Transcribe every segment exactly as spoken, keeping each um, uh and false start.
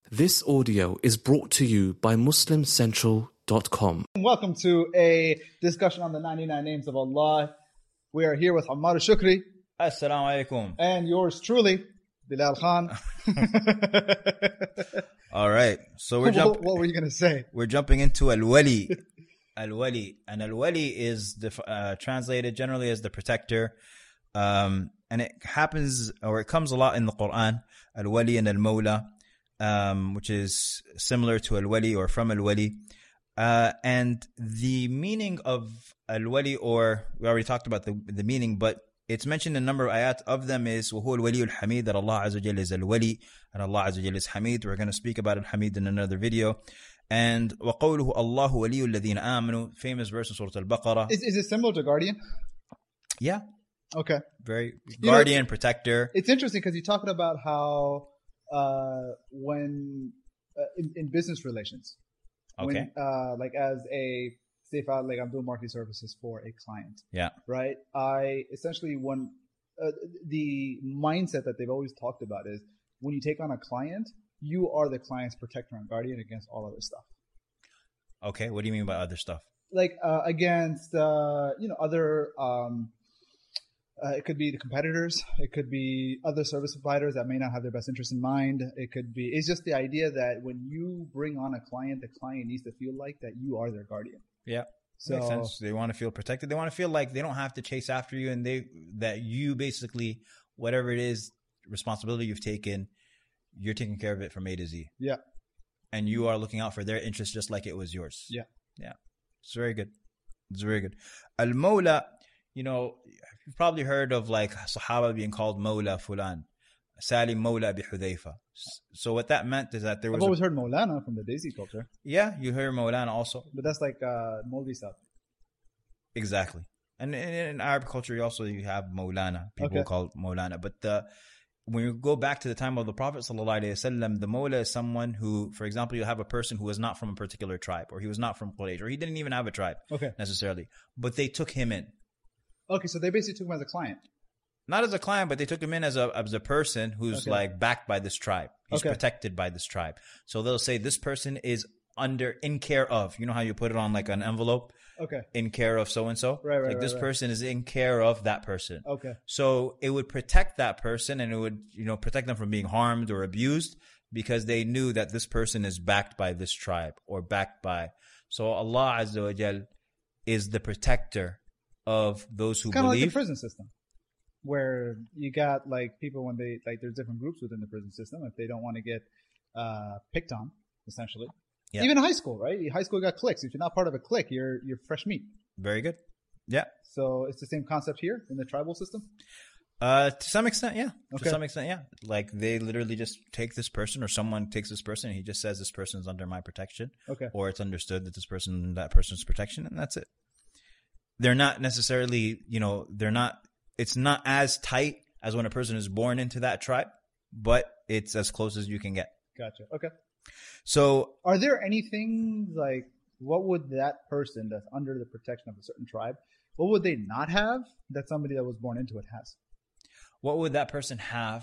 This audio is brought to you by muslim central dot com. Welcome to a discussion on the ninety-nine names of Allah. We are here with Ammar Shukri. Assalamu alaikum. And yours truly, Bilal Khan. All right. So we're jumping. What were you going to say? We're jumping into Al-Wali. Al-Wali. And Al-Wali is the, uh, translated generally as the protector. Um, and it happens, or it comes a lot in the Quran. Al-Wali and Al-Mawla, um, which is similar to Al-Wali or from Al-Wali. Uh, and the meaning of Al-Wali, or we already talked about the, the meaning, but it's mentioned in a number of ayat. Of them is وَهُوَ الْوَلِيُّ الْحَمِيدُ, that Allah Azza wa Jalla is Al-Wali and Allah Azza wa Jalla is Hamid. We're going to speak about Al-Hamid in another video. And وَقَوْلُهُ اللَّهُ وَلِيُّ الَّذِينَ آمَنُوا, famous verse in Surah Al-Baqarah. Is, is it similar to Guardian? Yeah. Okay. Very guardian, you know, protector. It's interesting because you're talking about how uh, when uh, in, in business relations, okay, when, uh, like as a say if I like I'm doing marketing services for a client, yeah, right. I essentially when uh, the mindset that they've always talked about is when you take on a client, you are the client's protector and guardian against all other stuff. Okay, what do you mean by other stuff? Like uh, against uh, you know other. Um, Uh, it could be the competitors. It could be other service providers that may not have their best interest in mind. It could be, it's just the idea that when you bring on a client, the client needs to feel like that you are their guardian. Yeah. So, makes sense. They want to feel protected. They want to feel like they don't have to chase after you, and they, that you basically, whatever it is, responsibility you've taken, you're taking care of it from A to Z. Yeah. And you are looking out for their interests just like it was yours. Yeah. Yeah. It's very good. It's very good. Al-Mawla, you know, you've probably heard of like Sahaba being called Mawla Fulan, Salim Mawla Abi Hudayfa. So what that meant is that there was. I've always a, heard Maulana from the Desi culture. Yeah, you hear Maulana also. But that's like uh, Molvi stuff. Exactly. And in, in Arab culture, you also you have Maulana. People okay. call Maulana. But the, when you go back to the time of the Prophet Sallallahu Alaihi Wasallam, the Mawla is someone who, for example, you have a person who was not from a particular tribe, or he was not from Quraysh, or he didn't even have a tribe okay. necessarily. But they took him in. Okay, so they basically took him as a client. Not as a client, but they took him in as a as a person who's okay. like backed by this tribe. He's okay. protected by this tribe. So they'll say this person is under, in care of. You know how you put it on like an envelope? Okay. In care of so and so. Right, right. Like right, this right. person is in care of that person. Okay. So it would protect that person, and it would, you know, protect them from being harmed or abused, because they knew that this person is backed by this tribe or backed by. So Allah Azza wa Jal is the protector of those who kind believe. Kind of like the prison system, where you got like people when they like there's different groups within the prison system. If they don't want to get uh, picked on, essentially, yeah. Even high school, right? High school got cliques. If you're not part of a clique, you're you're fresh meat. Very good. Yeah. So it's the same concept here in the tribal system. Uh, to some extent, yeah. Okay. To some extent, yeah. Like they literally just take this person, or someone takes this person, and he just says this person is under my protection. Okay. Or it's understood that this person, that person's protection, and that's it. They're not necessarily, you know, they're not, it's not as tight as when a person is born into that tribe, but it's as close as you can get. Gotcha. Okay. So, are there anything like, what would that person that's under the protection of a certain tribe, what would they not have that somebody that was born into it has? What would that person have?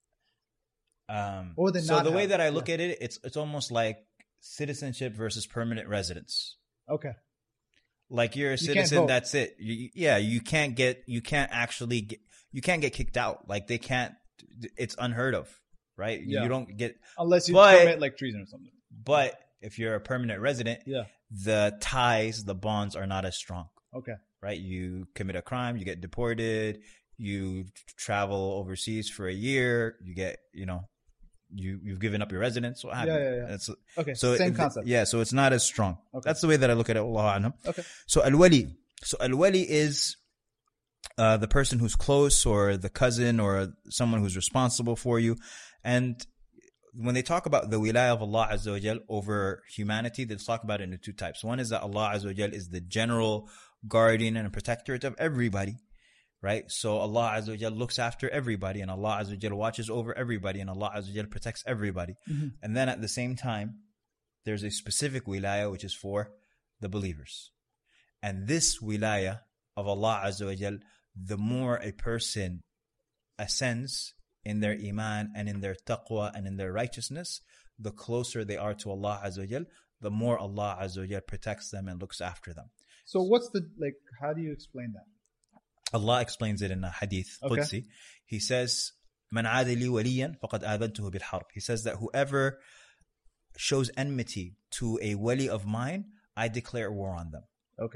Um, what would they so not the have? way that I look yeah. at it, it's it's almost like citizenship versus permanent residence. Okay. Like you're a you citizen, that's it. You, yeah, you can't get, you can't actually get, you can't get kicked out. Like they can't, it's unheard of, right? Yeah. You don't get. Unless you but, commit like treason or something. But if you're a permanent resident, yeah. the ties, the bonds are not as strong. Okay. Right? You commit a crime, you get deported, you travel overseas for a year, you get, you know, You you've given up your residence. What happened? Yeah, yeah, yeah. It's, okay, so same it, concept. Yeah, so it's not as strong. Okay. That's the way that I look at it. Allah A'lam. Okay. So Al-Wali. So Al-Wali is uh, the person who's close, or the cousin, or someone who's responsible for you. And when they talk about the wilayah of Allah Azza wa Jal over humanity, they talk about it in two types. One is that Allah Azza wa Jal is the general guardian and protectorate of everybody. Right? So Allah Azza wa Jal looks after everybody, and Allah Azza wa Jal watches over everybody, and Allah Azza wa Jal protects everybody. Mm-hmm. And then at the same time, there's a specific wilayah which is for the believers. And this wilayah of Allah Azza wa Jal, the more a person ascends in their iman and in their taqwa and in their righteousness, the closer they are to Allah Azza wa Jal, the more Allah Azza wa Jal protects them and looks after them. So what's the, like, how do you explain that? Allah explains it in a hadith Okay. Qudsi. He says, "Man aada li waliyan faqad aadhantuhu bil harb." He says that whoever shows enmity to a wali of mine, I declare war on them. Okay.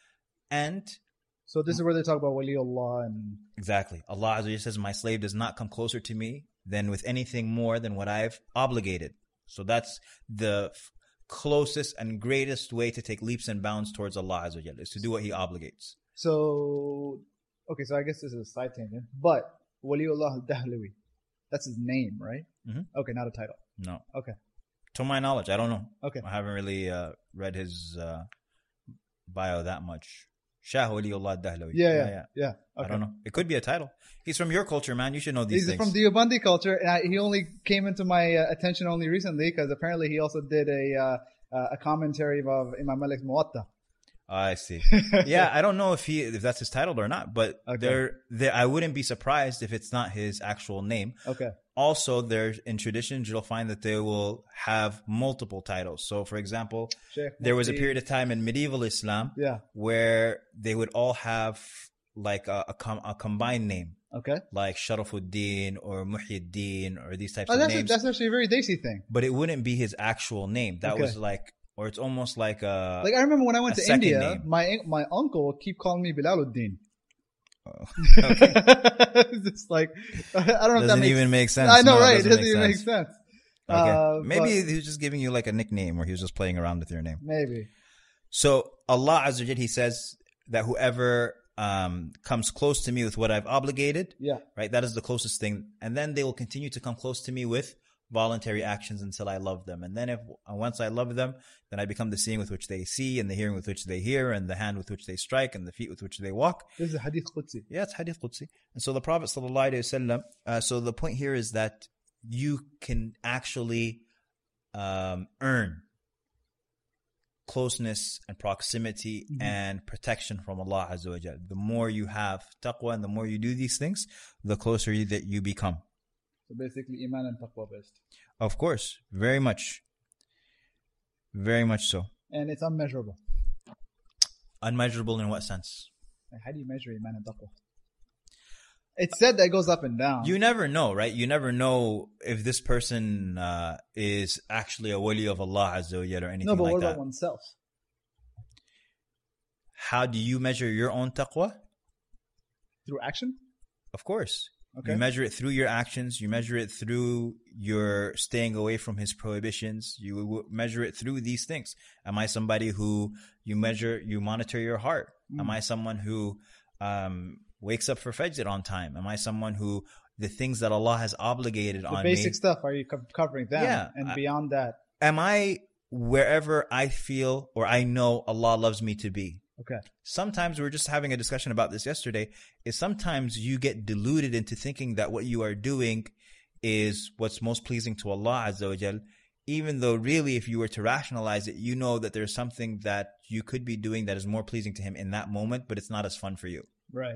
And So this is where they talk about wali Allah and... exactly, Allah Azza wa Jal says, "My slave does not come closer to me than with anything more than what I've obligated." So that's the f- closest and greatest way to take leaps and bounds towards Allah Azza wa Jal, is to do what He obligates. So, okay, so I guess this is a side tangent, but Waliullah al-Dahlawi, that's his name, right? Mhm. Okay, not a title. No. Okay. To my knowledge, I don't know. Okay. I haven't really uh, read his uh, bio that much. Shah Waliullah Dahlawi. Yeah, yeah, yeah. Okay. I don't know. It could be a title. He's from your culture, man. You should know these He's things. from Deobandi culture, and I, he only came into my uh, attention only recently because apparently he also did a uh, uh, a commentary of Imam Malik's Muwatta. I see. Yeah, I don't know if he if that's his title or not, but Okay. there, there, I wouldn't be surprised if it's not his actual name. Okay. Also, there's in traditions you'll find that they will have multiple titles. So, for example, Sheikh there was a Mufti. period of time in medieval Islam Yeah. where they would all have like a, a, com- a combined name, Okay. like Sharafuddin or Muhyiddin or these types Oh, of that's, a, names. that's actually a very Desi thing. But it wouldn't be his actual name. That Okay. was like, or it's almost like a Like I remember when I went a to second India, name. my my uncle would keep calling me Bilaluddin. Oh, It's just like I don't know if that doesn't makes even make sense. I know, No, right? It doesn't make even make sense. sense. Okay. Uh, Maybe but he was just giving you like a nickname, or he was just playing around with your name. maybe. So Allah Azza wa Jal, He says that whoever um, comes close to me with what I've obligated, Yeah. right? That is the closest thing. And then they will continue to come close to me with voluntary actions until I love them. And then if once I love them, then I become the seeing with which they see, and the hearing with which they hear, and the hand with which they strike, and the feet with which they walk. This is Hadith Qudsi. Yeah, it's Hadith Qudsi. And so the Prophet sallallahu alaihi wasallam. Uh, so the point here is that you can actually um, earn closeness and proximity Mhm. and protection from Allah Azza wa Jal. The more you have taqwa and the more you do these things, the closer you, that you become. So basically, iman and taqwa based, Of course, very much, very much so. and it's unmeasurable. Unmeasurable in what sense? Like, how do you measure iman and taqwa? It's said that it goes up and down. You never know, right? You never know if this person uh, is actually a wali of Allah Azza wa Jal or anything no, but like what that. about oneself? How do you measure your own taqwa? Through action? Of course. Okay. You measure it through your actions. You measure it through your staying away from his prohibitions. You w- measure it through these things. Am I somebody who you measure, you monitor your heart? Mm. Am I someone who um, wakes up for Fajr on time? Am I someone who the things that Allah has obligated The on basic me? stuff, are you co- covering that? Yeah, And I- beyond that, Am I wherever I feel or I know Allah loves me to be? okay. Sometimes we were just having a discussion about this yesterday, is sometimes you get deluded into thinking that what you are doing is what's most pleasing to Allah Azza wa Jal, even though really if you were to rationalize it, you know that there's something that you could be doing that is more pleasing to Him in that moment, but it's not as fun for you. Right.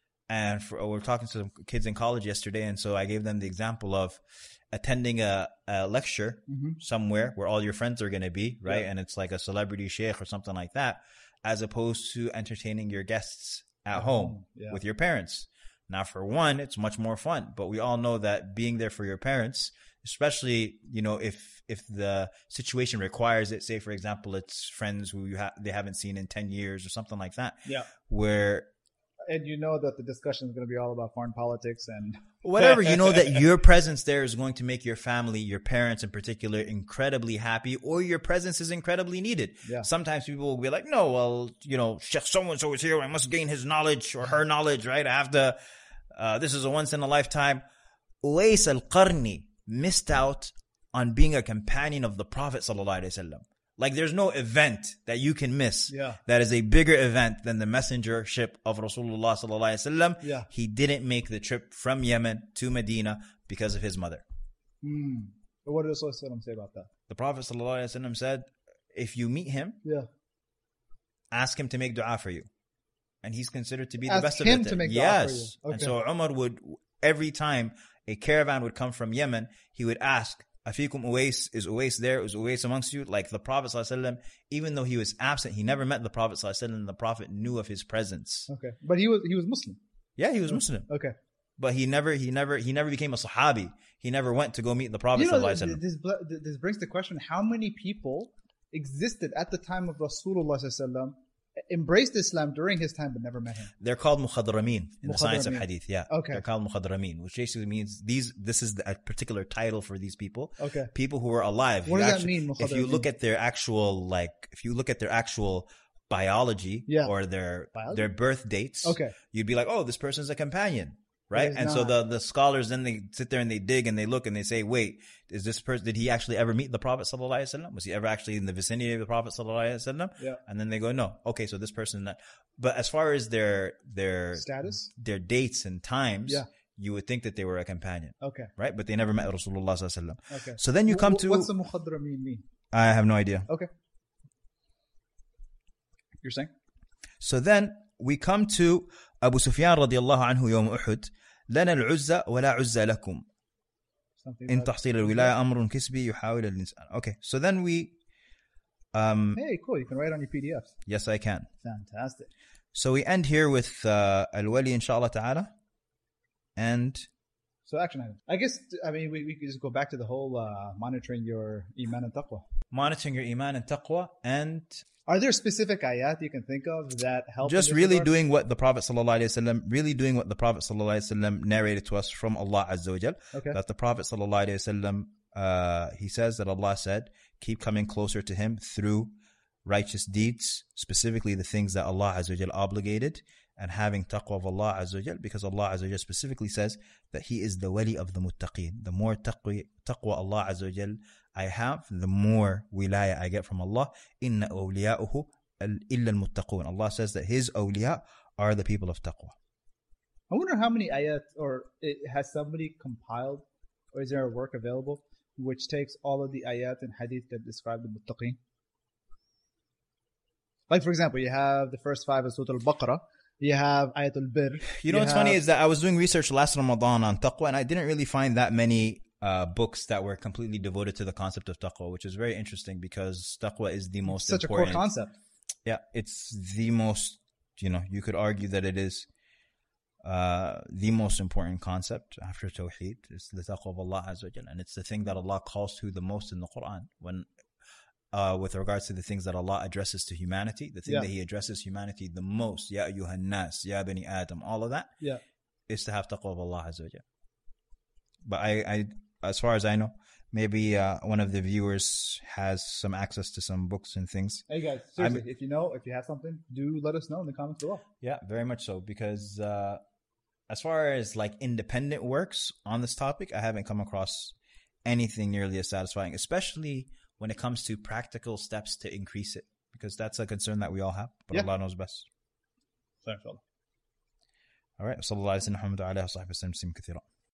And for, we were talking to some kids in college yesterday, and so I gave them the example of attending a, a lecture Mm-hmm. somewhere where all your friends are going to be, right? Yeah. And it's like a celebrity sheikh or something like that, as opposed to entertaining your guests at At home home, yeah. with your parents. Now, for one, it's much more fun, but we all know that being there for your parents, especially, you know, if, if the situation requires it, say, for example, it's friends who you ha- they haven't seen in ten years or something like that, Yeah. where And you know that the discussion is going to be all about foreign politics and whatever, you know that your presence there is going to make your family, your parents in particular, incredibly happy, or your presence is incredibly needed. Yeah. Sometimes people will be like, no, well, you know, Sheikh so-and-so is here. I must gain his knowledge or her knowledge, right? I have to, uh, this is a once in a lifetime. Uwais al-Qarni missed out on being a companion of the Prophet sallallahu alaihi wasallam. Like there's no event that you can miss Yeah. that is a bigger event than the messengership of Rasulullah sallallahu alaihi wasallam. Yeah. He didn't make the trip from Yemen to Medina because of his mother. Hmm. But what did Rasulullah say about that? The Prophet sallallahu alaihi wasallam said, if you meet him, Yeah. ask him to make dua for you. And he's considered to be Ask the best of him it. to make dua yes. for you. And Okay. so Umar would, every time a caravan would come from Yemen, he would ask, Afikum Uwais, is Uwais there? Is Uwais amongst you? Like the Prophet ﷺ, even though he was absent, he never met the Prophet ﷺ. The Prophet knew of his presence. Okay, but he was he was Muslim. Yeah, he was Muslim. Okay, but he never he never he never became a Sahabi. He never went to go meet the Prophet you know, ﷺ. this this brings the question: how many people existed at the time of Rasulullah ﷺ, embraced Islam during his time but never met him? They're called Mukhadramin in the science of Mukhadramin. Hadith. Yeah, Okay. they're called Mukhadramin, which basically means these. This is the, a particular title for these people. Okay. People who were alive. What You does actually- that mean, If you Mukhadramin? look at their actual, like, if you look at their actual biology Yeah. or their Biology? their birth dates, Okay. you'd be like, oh, this person's a companion, right? he's And so not. the the scholars then they sit there and they dig and they look and they say, wait, is this person? Did he actually ever meet the Prophet sallallahu alaihi wasallam? Was he ever actually in the vicinity of the Prophet sallallahu alaihi wasallam? Yeah. And then they go, no. Okay, so this person. That, but as far as their their Status? their dates and times, Yeah. you would think that they were a companion, Okay. right? But they never met Rasulullah sallallahu alaihi wasallam. Okay. So then you Wh- come wh- to. what's the Mukhadramin mean? I have no idea. Okay. You're saying? So then we come to Abu Sufyan radiallahu anhu يوم أحد لنا العزة ولا عزة لكم Something إن about- تحصيل الولاية أمر كسبي يحاول الإنسان. Okay, so then we um Hey, cool. You can write on your P D Fs. yes I can. Fantastic. So we end here with uh, Al-Wali inshallah ta'ala, and So action item. I guess, I mean, we, we could just go back to the whole uh, monitoring your iman and taqwa. monitoring your iman and taqwa, and Are there specific ayat you can think of that help? just in this really regard? doing what the Prophet sallallahu alaihi wasallam, really doing what the Prophet sallallahu alaihi wasallam narrated to us from Allah Azza wa Jal. Okay. That the Prophet sallallahu alaihi wasallam, uh, he says that Allah said, keep coming closer to Him through righteous deeds, specifically the things that Allah Azza wa Jal obligated, and having taqwa of Allah Azza wa Jal, because Allah Azza wa Jal specifically says that He is the wali of the muttaqeen. The more taqwa, taqwa Allah Azza wa Jal I have, the more wilaya I get from Allah. Inna awliya'uhu illa al-muttaqun. Allah says that His awliya are the people of taqwa. I wonder how many ayat, or it, has somebody compiled, or is there a work available which takes all of the ayat and hadith that describe the muttaqeen? Like, for example, you have the first five of Surah Al-Baqarah, you have Ayat Al-Bir. You know what's have- funny is that I was doing research last Ramadan on taqwa, and I didn't really find that many uh, books that were completely devoted to the concept of taqwa, which is very interesting because taqwa is the most such important. a core concept. Yeah, it's the most, you know, you could argue that it is uh, the most important concept after Tawheed. It's the taqwa of Allah Azza wa Jalla, and it's the thing that Allah calls to the most in the Quran. When Uh, with regards to the things that Allah addresses to humanity, the thing Yeah. that He addresses humanity the most, Ya ayyuhan nas, Ya bani Adam, all of that, Yeah. is to have taqwa of Allah Azza wa Jalla. But I, I, as far as I know, maybe uh, one of the viewers has some access to some books and things. Hey guys, seriously, if you know, if you have something, do let us know in the comments below. Yeah, very much so. Because uh, as far as like independent works on this topic, I haven't come across anything nearly as satisfying, especially when it comes to practical steps to increase it. Because that's a concern that we all have. But Yeah. Allah knows best. Sorry, fella. All right. Sallallahu alaihi wa sallam wa alihi wa sahbihi wa sallam كثيرا.